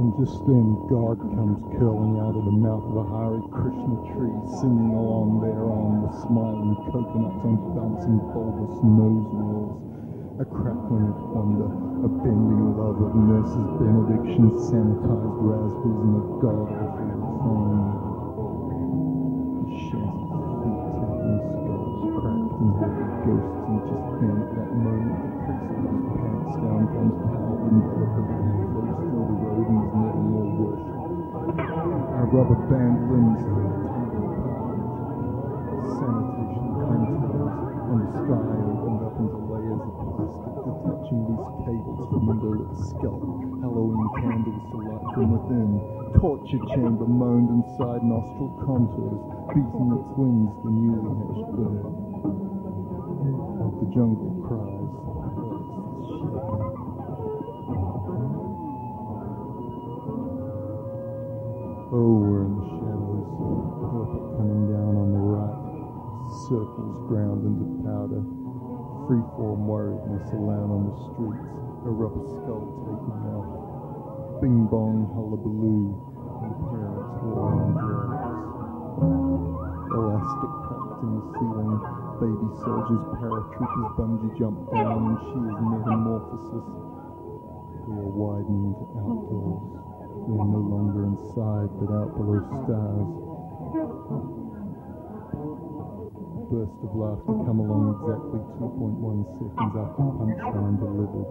And just then God comes curling out of the mouth of a Hare Krishna tree, singing along there on the smiling coconuts on bouncing bulbous nose wheels. A crackling of thunder, a bending love of nurses' benedictions, sanitized raspberries, and a god-awful refrain. The shanty feet tapping skulls cracked and heavy ghosts, and just then at that moment the priest with his pants down comes paladin delicately and flows through the road and is never more worshipped. Our rubber band limbs tumble apart. Sanitation contours, and the sky opened up into layers of plastic, detaching loose cables from under its skull, Halloween candles to light from within. Torture chamber moaned inside nostril contours, beating its wings the newly hatched bird. The jungle cries, oh, we're in the shadows, purple coming down on the right, circles ground into powder, freeform worriedness aloud on the streets, a rubber skull taking off, bing bong hullabaloo, and parents war on drugs. Elastic trapped in the ceiling, baby soldiers, paratroopers bungee jump down, and she is metamorphosis. We are widening into outdoors. We are no longer inside, but out below stars. A burst of laughter come along exactly 2.1 seconds after punchline delivered.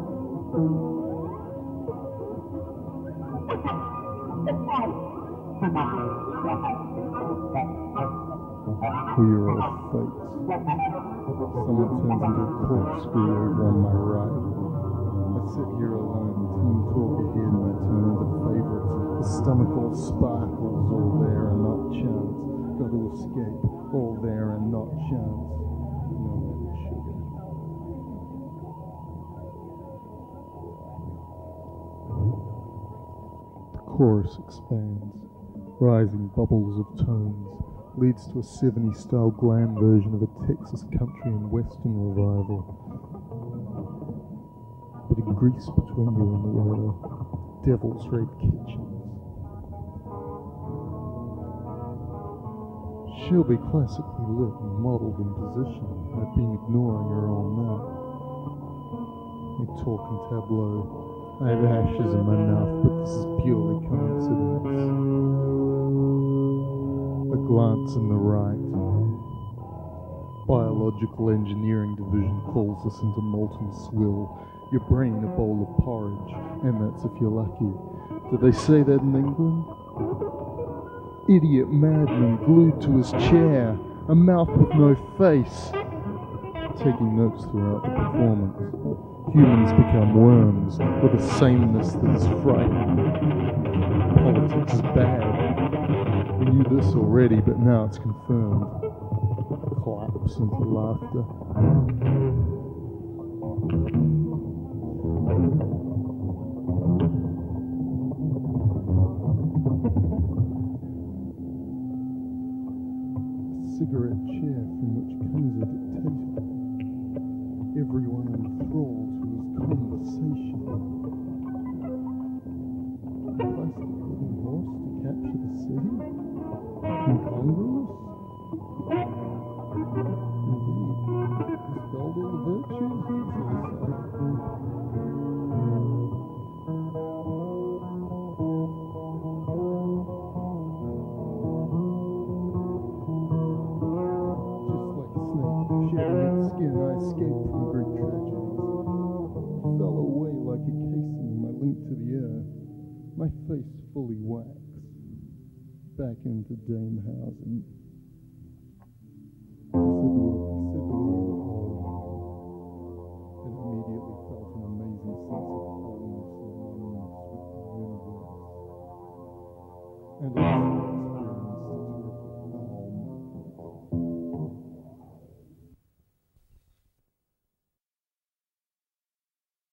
We are all fakes. Someone turns into a corkscrew over on my right. I sit here alone, team talk ahead, and I turn into favorites. The stomach all sparkles, all there and not chance. Got to escape, all there and not chance. No added sugar. The chorus expands, rising bubbles of tones, leads to a 70s-style glam version of a Texas country and western revival. Bit of grease between you and the water, devil's red kitchens. She'll be classically lit and modelled in position. I've been ignoring her all night. We talk in tableau. I have ashes in my mouth, but this is purely coincidence. A glance in the right. Biological Engineering Division calls us into molten swill. Your brain a bowl of porridge, and that's if you're lucky. Do they say that in England? Idiot madman glued to his chair, a mouth with no face. Taking notes throughout the performance. Humans become worms with a sameness that is frightening. Politics is bad. We knew this already, but now it's confirmed. Collapse into laughter. Cigarette chair from which comes a dictator. Everyone enthralled to his conversation. Plastic wooden horse to capture the city? Incongruous? Indeed. Dispelled all the virtues, skin, I escaped from great tragedies. Fell away like a casing, my link to the earth, my face fully waxed, back into Dame housing.